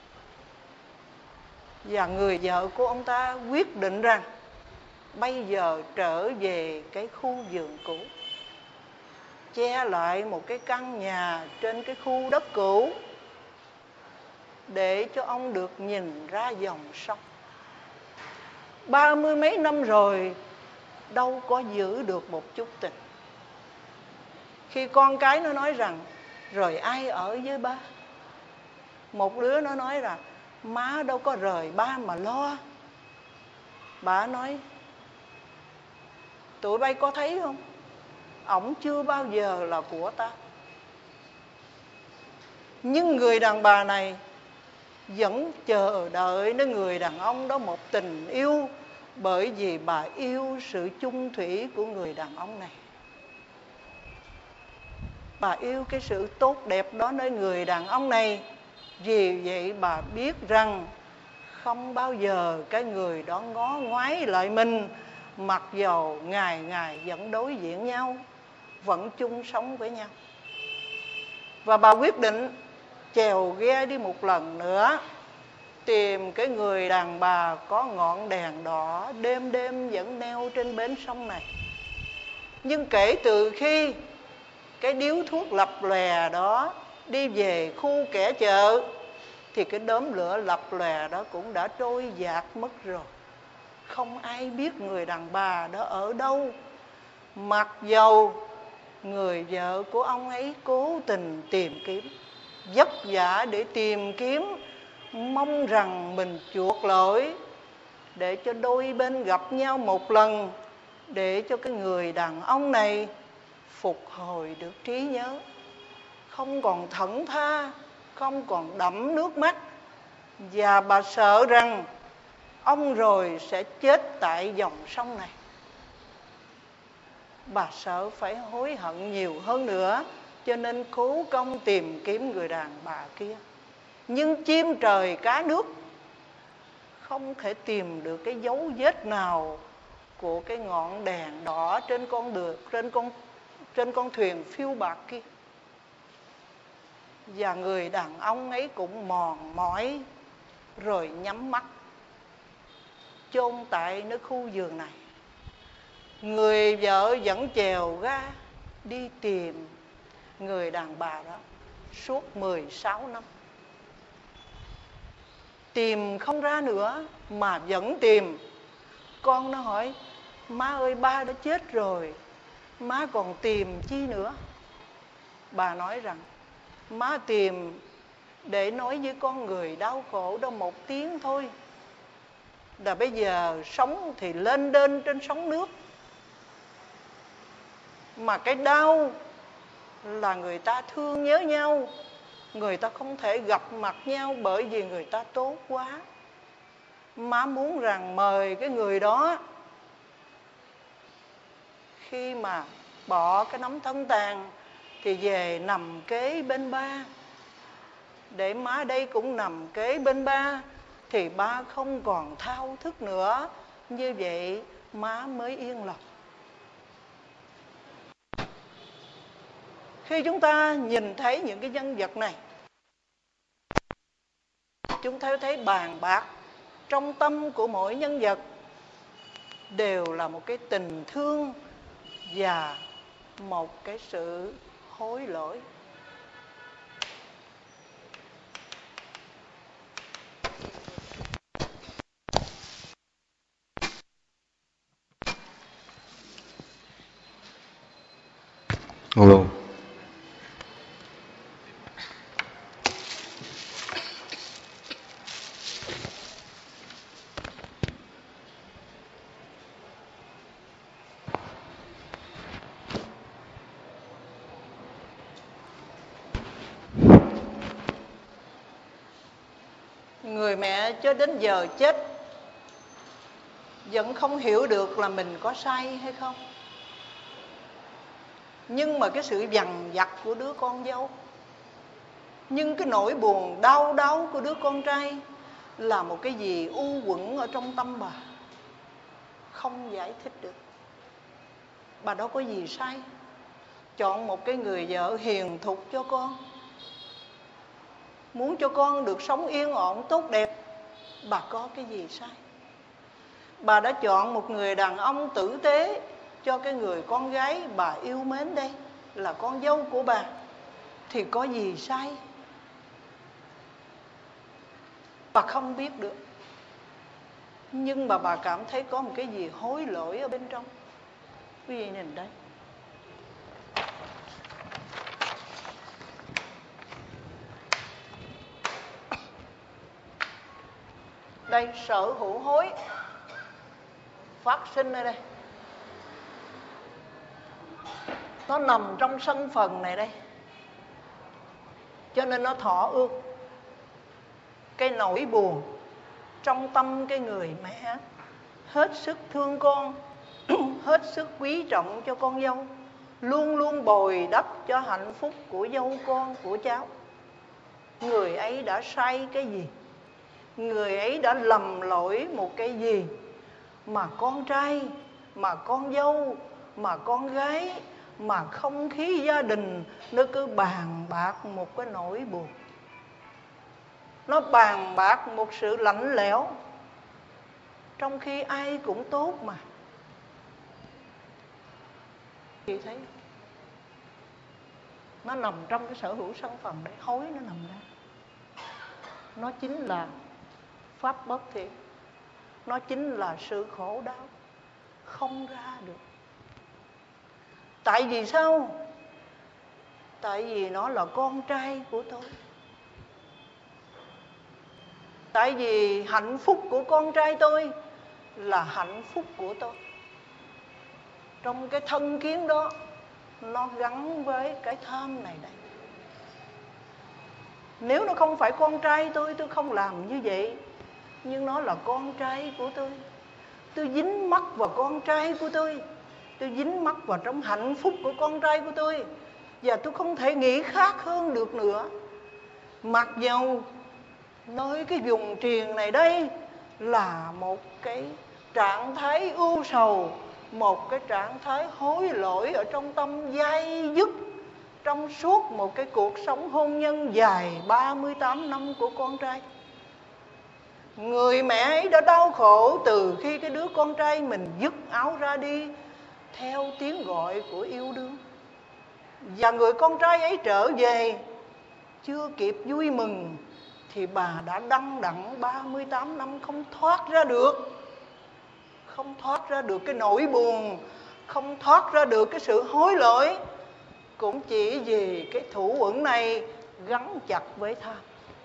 Và người vợ của ông ta quyết định rằng bây giờ trở về cái khu vườn cũ, che lại một cái căn nhà trên cái khu đất cũ, để cho ông được nhìn ra dòng sông. Ba mươi mấy năm rồi, đâu có giữ được một chút tình. Khi con cái nó nói rằng: rồi ai ở với ba? Một đứa nó nói là: má đâu có rời ba mà lo. Bà nói: tụi bay có thấy không? Ổng chưa bao giờ là của ta. Nhưng người đàn bà này vẫn chờ đợi nơi người đàn ông đó một tình yêu, bởi vì bà yêu sự chung thủy của người đàn ông này. Bà yêu cái sự tốt đẹp đó nơi người đàn ông này. Vì vậy bà biết rằng không bao giờ cái người đó ngó ngoái lại mình, mặc dầu ngày ngày vẫn đối diện nhau, vẫn chung sống với nhau. Và bà quyết định chèo ghe đi một lần nữa, tìm cái người đàn bà có ngọn đèn đỏ đêm đêm vẫn neo trên bến sông này. Nhưng kể từ khi cái điếu thuốc lập lòe đó đi về khu kẻ chợ, thì cái đốm lửa lập lòe đó cũng đã trôi dạt mất rồi. Không ai biết người đàn bà đó ở đâu, mặc dầu người vợ của ông ấy cố tình tìm kiếm, vất vả để tìm kiếm, mong rằng mình chuộc lỗi, để cho đôi bên gặp nhau một lần, để cho cái người đàn ông này phục hồi được trí nhớ, không còn thẫn tha, không còn đẫm nước mắt. Và bà sợ rằng ông rồi sẽ chết tại dòng sông này. Bà sợ phải hối hận nhiều hơn nữa, cho nên cố công tìm kiếm người đàn bà kia. Nhưng chim trời cá nước không thể tìm được cái dấu vết nào của cái ngọn đèn đỏ trên con đường, trên con trên con thuyền phiêu bạc kia. Và người đàn ông ấy cũng mòn mỏi rồi nhắm mắt chôn tại nơi khu vườn này. Người vợ vẫn chèo ga đi tìm người đàn bà đó suốt mười sáu năm. Tìm không ra nữa mà vẫn tìm. Con nó hỏi: má ơi, ba đã chết rồi, má còn tìm chi nữa? Bà nói rằng má tìm để nói với con người đau khổ đó một tiếng thôi. Là bây giờ sống thì lên đên trên sóng nước, mà cái đau là người ta thương nhớ nhau, người ta không thể gặp mặt nhau bởi vì người ta tốt quá. Má muốn rằng mời cái người đó khi mà bỏ cái nắm thân tàn thì về nằm kế bên ba, để má đây cũng nằm kế bên ba, thì ba không còn thao thức nữa. Như vậy má mới yên lòng. Khi chúng ta nhìn thấy những cái nhân vật này, chúng ta thấy bàn bạc trong tâm của mỗi nhân vật đều là một cái tình thương và một cái sự hối lỗi. Hello. Người mẹ cho đến giờ chết vẫn không hiểu được là mình có sai hay không. Nhưng mà cái sự dằn vặt của đứa con dâu, nhưng cái nỗi buồn đau đớn của đứa con trai là một cái gì u uẩn ở trong tâm bà, không giải thích được. Bà đâu có gì sai. Chọn một cái người vợ hiền thục cho con, muốn cho con được sống yên ổn tốt đẹp, bà có cái gì sai? Bà đã chọn một người đàn ông tử tế cho cái người con gái bà yêu mến đây, là con dâu của bà, thì có gì sai? Bà không biết được, nhưng mà bà cảm thấy có một cái gì hối lỗi ở bên trong. Quý vị nhìn đây, đây sở hữu hối phát sinh ở đây, nó nằm trong sân phần này đây, cho nên nó thọ ương cái nỗi buồn trong tâm cái người mẹ hết sức thương con, hết sức quý trọng cho con dâu, luôn luôn bồi đắp cho hạnh phúc của dâu con, của cháu. Người ấy đã sai cái gì người ấy đã lầm lỗi một cái gì mà con trai, mà con dâu, mà con gái, mà không khí gia đình nó cứ bàn bạc một cái nỗi buồn, nó bàn bạc một sự lạnh lẽo, trong khi ai cũng tốt mà. Chị thấy nó nằm trong cái sở hữu sân phần đấy, hối nó nằm ra. Nó chính là pháp bất thiện, nó chính là sự khổ đau không ra được. Tại vì sao? Tại vì nó là con trai của tôi. Tại vì hạnh phúc của con trai tôi là hạnh phúc của tôi. Trong cái thân kiến đó, nó gắn với cái tham này đây. Nếu nó không phải con trai tôi, tôi không làm như vậy. Nhưng nó là con trai của tôi. Tôi dính mắc vào con trai của tôi. Tôi dính mắc vào trong hạnh phúc của con trai của tôi. Và tôi không thể nghĩ khác hơn được nữa. Mặc dầu nơi cái vùng triền này đây là một cái trạng thái ưu sầu, một cái trạng thái hối lỗi ở trong tâm dai dứt trong suốt một cái cuộc sống hôn nhân dài ba mươi tám năm của con trai. Người mẹ ấy đã đau khổ từ khi cái đứa con trai mình dứt áo ra đi theo tiếng gọi của yêu đương. Và người con trai ấy trở về, chưa kịp vui mừng thì bà đã đăng đẵng ba mươi tám năm không thoát ra được. Không thoát ra được cái nỗi buồn, không thoát ra được cái sự hối lỗi, cũng chỉ vì cái thủ uẩn này gắn chặt với tham.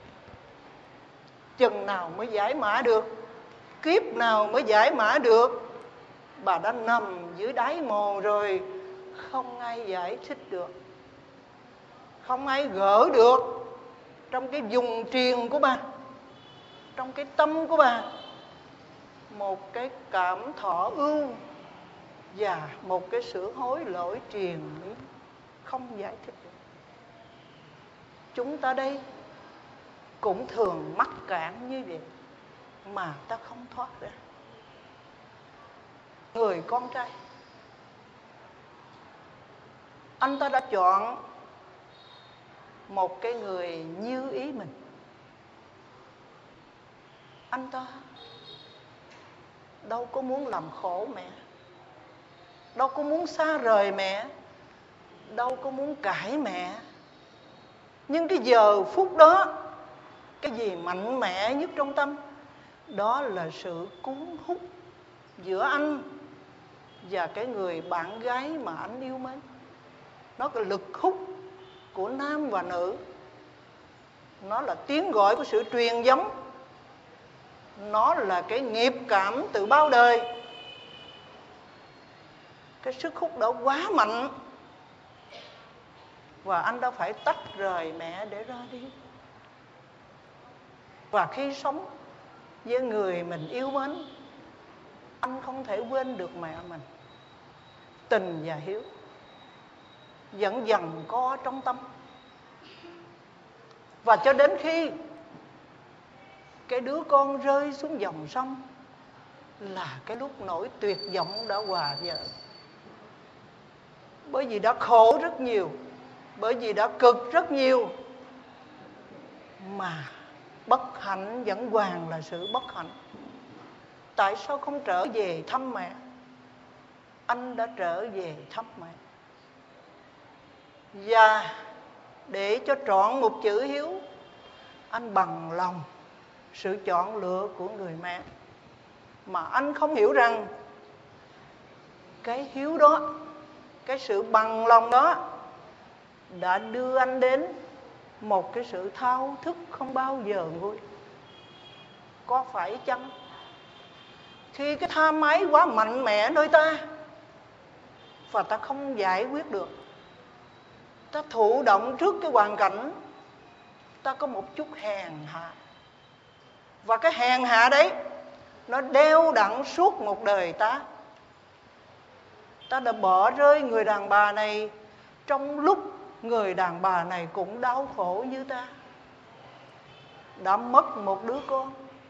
Chừng nào mới giải mã được, kiếp nào mới giải mã được, bà đã nằm dưới đáy mồ rồi, không ai giải thích được, không ai gỡ được trong cái vùng triền của bà, trong cái tâm của bà, một cái cảm thọ ưu và một cái sự hối lỗi triền miên không giải thích được. Chúng ta đây cũng thường mắc cạn như vậy mà ta không thoát ra. Người con trai, anh ta đã chọn một cái người như ý mình. Anh ta đâu có muốn làm khổ mẹ, đâu có muốn xa rời mẹ, đâu có muốn cãi mẹ. Nhưng cái giờ phút đó, cái gì mạnh mẽ nhất trong tâm, đó là sự cuốn hút giữa anh và cái người bạn gái mà anh yêu mến. Nó là lực hút của nam và nữ. Nó là tiếng gọi của sự truyền giống. Nó là cái nghiệp cảm từ bao đời. Cái sức hút đó quá mạnh, và anh đã phải tách rời mẹ để ra đi. Và khi sống với người mình yêu mến, anh không thể quên được mẹ mình. Tình và hiếu vẫn dần co trong tâm. Và cho đến khi cái đứa con rơi xuống dòng sông là cái lúc nỗi tuyệt vọng đã hòa vỡ. Bởi vì đã khổ rất nhiều, bởi vì đã cực rất nhiều, mà bất hạnh vẫn hoàn là sự bất hạnh. Tại sao không trở về thăm mẹ? Anh đã trở về thăm mẹ. Và để cho trọn một chữ hiếu, anh bằng lòng sự chọn lựa của người mẹ. Mà anh không hiểu rằng cái hiếu đó, cái sự bằng lòng đó đã đưa anh đến một cái sự thao thức không bao giờ nguôi. Có phải chăng khi cái tham ái quá mạnh mẽ nơi ta và ta không giải quyết được, ta thụ động trước cái hoàn cảnh, ta có một chút hèn hạ, và cái hèn hạ đấy nó đeo đặng suốt một đời ta. Ta đã bỏ rơi người đàn bà này trong lúc người đàn bà này cũng đau khổ như ta. Đã mất một đứa con,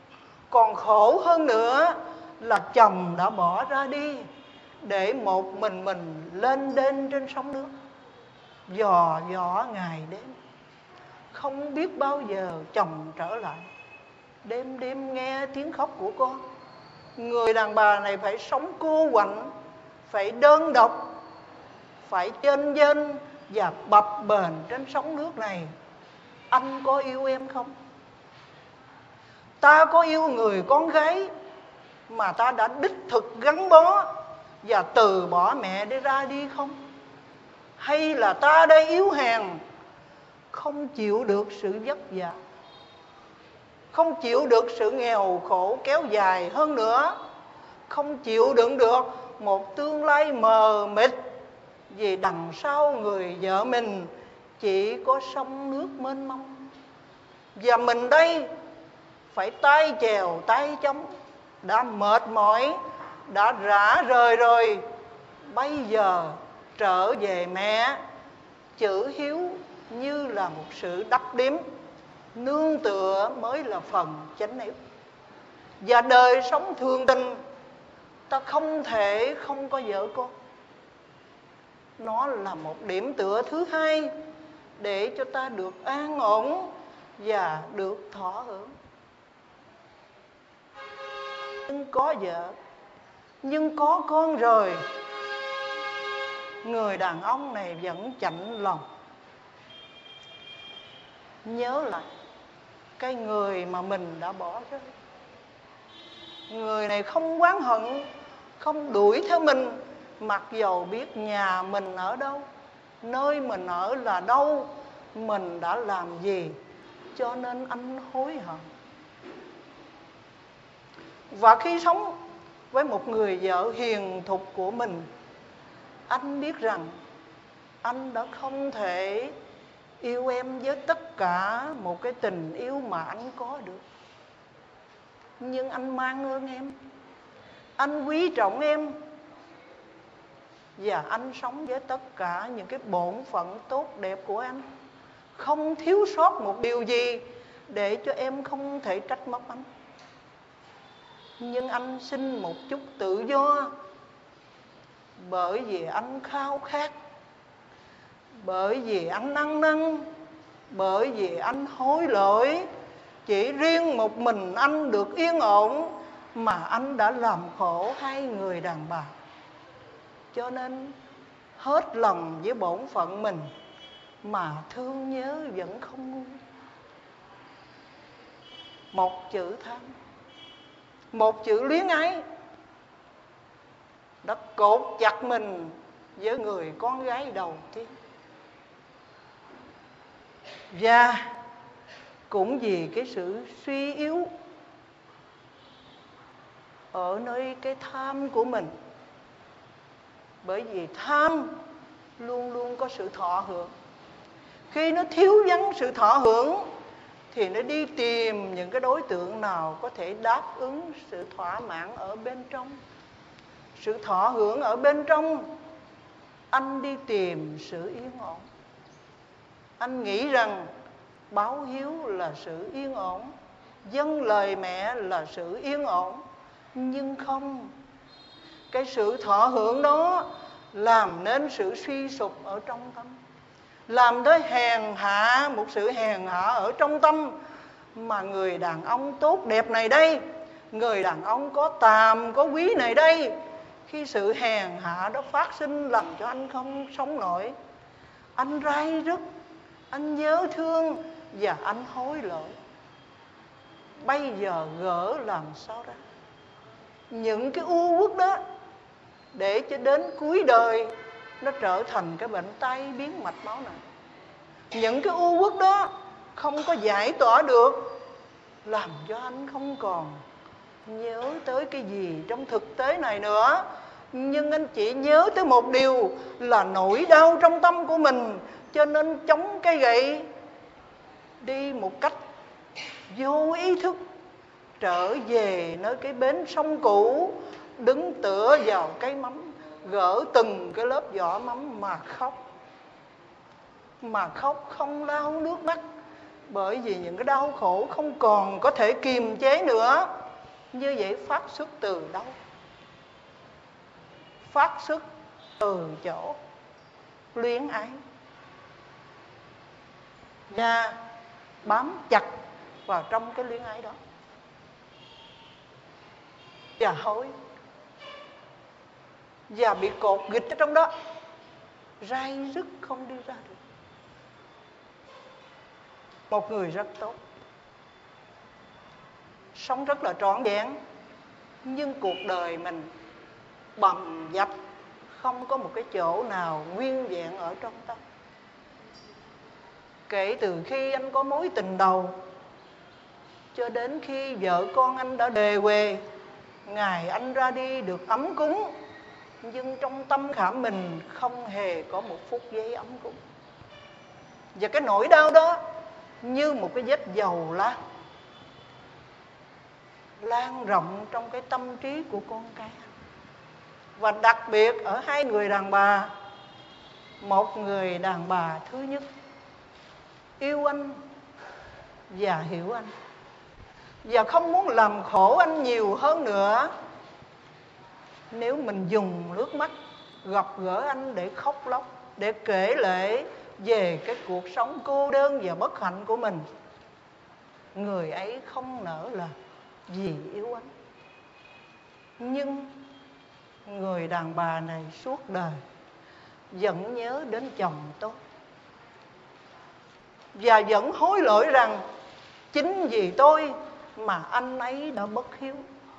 Còn khổ hơn nữa là chồng đã bỏ ra đi, để một mình mình lên đên trên sóng nước, dò dò ngày đêm, không biết bao giờ chồng trở lại. Đêm đêm nghe tiếng khóc của con. Người đàn bà này phải sống cô quạnh, phải đơn độc, phải chênh vênh và bập bềnh trên sóng nước này. Anh có yêu em không? Ta có yêu người con gái mà ta đã đích thực gắn bó và từ bỏ mẹ để ra đi không? Hay là ta đây yếu hèn, không chịu được sự vất vả, không chịu được sự nghèo khổ kéo dài hơn nữa, không chịu đựng được một tương lai mờ mịt, vì đằng sau người vợ mình chỉ có sông nước mênh mông, và mình đây phải tay chèo tay chống, đã mệt mỏi, đã rã rời rồi. Bây giờ trở về mẹ, chữ hiếu như là một sự đắp điếm, nương tựa mới là phần chánh yếu. Và đời sống thường tình, ta không thể không có vợ con. Nó là một điểm tựa thứ hai để cho ta được an ổn và được thọ hưởng. Nhưng có vợ, nhưng có con rồi, người đàn ông này vẫn chạnh lòng nhớ lại cái người mà mình đã bỏ rơi. Người này không oán hận, không đuổi theo mình, mặc dầu biết nhà mình ở đâu, nơi mình ở là đâu, mình đã làm gì, cho nên anh hối hận. Và khi sống với một người vợ hiền thục của mình, anh biết rằng anh đã không thể yêu em với tất cả một cái tình yêu mà anh có được. Nhưng anh mang ơn em, anh quý trọng em, và anh sống với tất cả những cái bổn phận tốt đẹp của anh, không thiếu sót một điều gì để cho em không thể trách móc anh. Nhưng anh xin một chút tự do, bởi vì anh khao khát, bởi vì anh ăn năn, bởi vì anh hối lỗi. Chỉ riêng một mình anh được yên ổn, mà anh đã làm khổ hai người đàn bà. Cho nên hết lòng với bổn phận mình, mà thương nhớ vẫn không nguôi. Một chữ tham, một chữ luyến ái đã cột chặt mình với người con gái đầu tiên. Và cũng vì cái sự suy yếu ở nơi cái tham của mình, bởi vì tham luôn luôn có sự thọ hưởng. Khi nó thiếu vắng sự thọ hưởng thì nó đi tìm những cái đối tượng nào có thể đáp ứng sự thỏa mãn ở bên trong, sự thọ hưởng ở bên trong. Anh đi tìm sự yên ổn. Anh nghĩ rằng báo hiếu là sự yên ổn, dâng lời mẹ là sự yên ổn. Nhưng không, cái sự thọ hưởng đó làm nên sự suy sụp ở trong tâm, làm tới hèn hạ, một sự hèn hạ ở trong tâm. Mà người đàn ông tốt đẹp này đây, người đàn ông có tàm có quý này đây, khi sự hèn hạ đó phát sinh làm cho anh không sống nổi. Anh rai rứt, anh nhớ thương và anh hối lỗi. Bây giờ gỡ làm sao ra những cái u uất đó, để cho đến cuối đời nó trở thành cái bệnh tai biến mạch máu này. Những cái u uất đó không có giải tỏa được, làm cho anh không còn nhớ tới cái gì trong thực tế này nữa. Nhưng anh chỉ nhớ tới một điều là nỗi đau trong tâm của mình. Cho nên chống cái gậy đi một cách vô ý thức, trở về nơi cái bến sông cũ, đứng tựa vào cái mắm, gỡ từng cái lớp vỏ mắm mà khóc. Mà khóc không lau nước mắt, bởi vì những cái đau khổ không còn có thể kiềm chế nữa. Như vậy phát xuất từ đâu? Phát xuất từ chỗ luyến ái và bám chặt vào trong cái luyến ái đó và hối và bị cột nghịch ở trong đó, rai rứt không đi ra được. Một người rất tốt, sống rất là trọn vẹn, nhưng cuộc đời mình bầm dập, không có một cái chỗ nào nguyên vẹn ở trong tâm. Kể từ khi anh có mối tình đầu cho đến khi vợ con anh đã đề huề, ngày anh ra đi được ấm cúng, nhưng trong tâm khảm mình không hề có một phút giây ấm cúng. Và cái nỗi đau đó như một cái vết dầu lan, lan rộng trong cái tâm trí của con cái anh. Và đặc biệt ở hai người đàn bà, một người đàn bà thứ nhất yêu anh và hiểu anh và không muốn làm khổ anh nhiều hơn nữa. Nếu mình dùng nước mắt gặp gỡ anh để khóc lóc, để kể lể về cái cuộc sống cô đơn và bất hạnh của mình, người ấy không nỡ là vì yêu anh. Nhưng người đàn bà này suốt đời vẫn nhớ đến chồng tốt và vẫn hối lỗi rằng chính vì tôi mà anh ấy đã bất hiếu.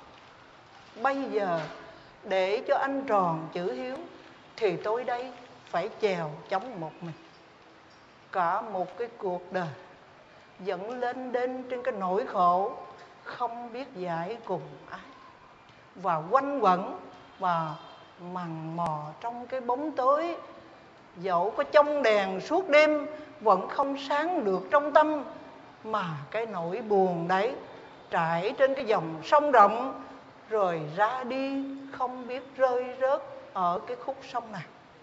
Bây giờ để cho anh tròn chữ hiếu thì tôi đây phải chèo chống một mình. Cả một cái cuộc đời vẫn lên đên trên cái nỗi khổ không biết giải cùng ai, và quanh quẩn và mằn mò trong cái bóng tối. Dẫu có trong đèn suốt đêm vẫn không sáng được trong tâm, mà cái nỗi buồn đấy trải trên cái dòng sông rộng rồi ra đi không biết rơi rớt ở cái khúc sông này.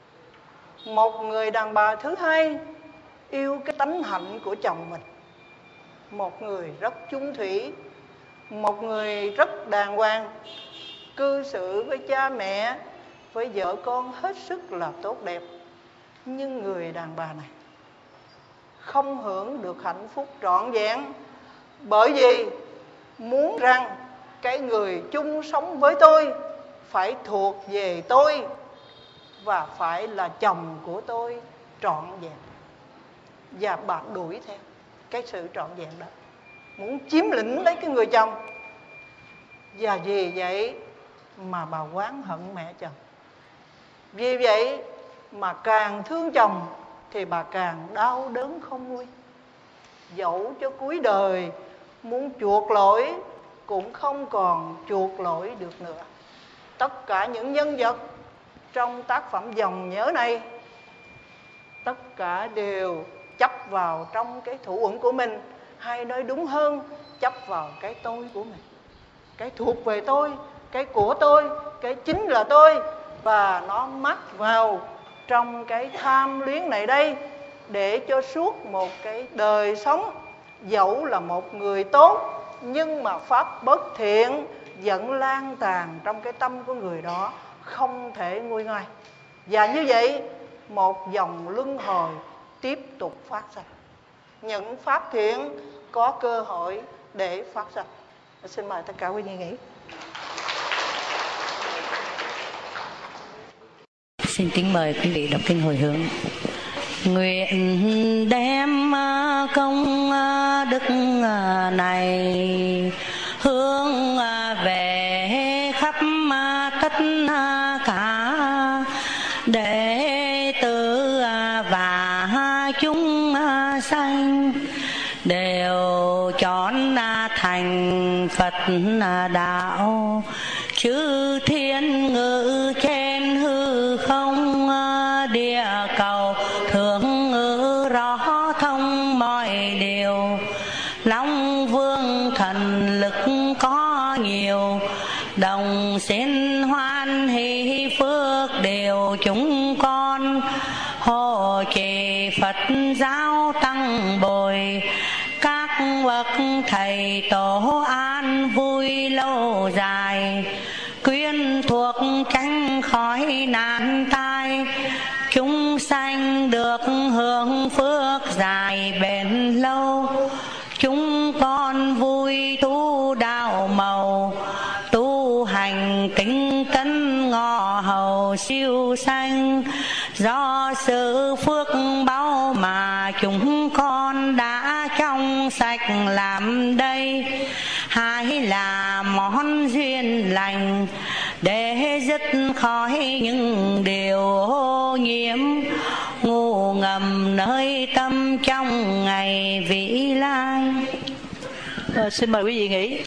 Một người đàn bà thứ hai yêu cái tánh hạnh của chồng mình, một người rất chung thủy, một người rất đàng hoàng, cư xử với cha mẹ, với vợ con hết sức là tốt đẹp. Nhưng người đàn bà này không hưởng được hạnh phúc trọn vẹn, bởi vì muốn rằng cái người chung sống với tôi phải thuộc về tôi và phải là chồng của tôi trọn vẹn. Và bà đuổi theo cái sự trọn vẹn đó, muốn chiếm lĩnh lấy cái người chồng. Và vì vậy mà bà oán hận mẹ chồng. Vì vậy mà càng thương chồng thì bà càng đau đớn không nguôi. Dẫu cho cuối đời muốn chuộc lỗi cũng không còn chuộc lỗi được nữa. Tất cả những nhân vật trong tác phẩm Dòng Nhớ này, tất cả đều chấp vào trong cái thủ uẩn của mình, hay nói đúng hơn, chấp vào cái tôi của mình, cái thuộc về tôi, cái của tôi, cái chính là tôi. Và nó mắc vào trong cái tham luyến này đây, để cho suốt một cái đời sống, dẫu là một người tốt nhưng mà pháp bất thiện vẫn lan tràn trong cái tâm của người đó, không thể nguôi ngoai. Và như vậy một dòng luân hồi tiếp tục phát sinh. Những pháp thiện có cơ hội để phát sinh. Xin mời tất cả quý vị nghĩ. Xin kính mời quý vị đọc kinh hồi hướng. Nguyện đem công đức này hướng về khắp tất cả đệ tử và chúng sanh, đều chọn thành Phật đạo, chư thiên ngự trên hư không, địa cầu thường ngự rõ thông mọi điều. Long vương thần lực có nhiều, đồng xin hoan hỷ phước đều chúng con. Hộ trì Phật giáo tăng bồi, các bậc thầy tổ an vui lâu dài, quyên thuộc tránh khỏi nạn tai, chúng sanh được hưởng phước dài bền lâu. Chúng con vui tu đạo màu, tu hành tinh tấn ngọ hầu siêu sanh. Do sự phước báu mà chúng con đã trong sạch làm đây, hai là món duyên lành để dứt khỏi những điều ô nhiễm ngủ ngầm nơi tâm trong ngày vĩ lai. À, xin mời quý vị nghỉ.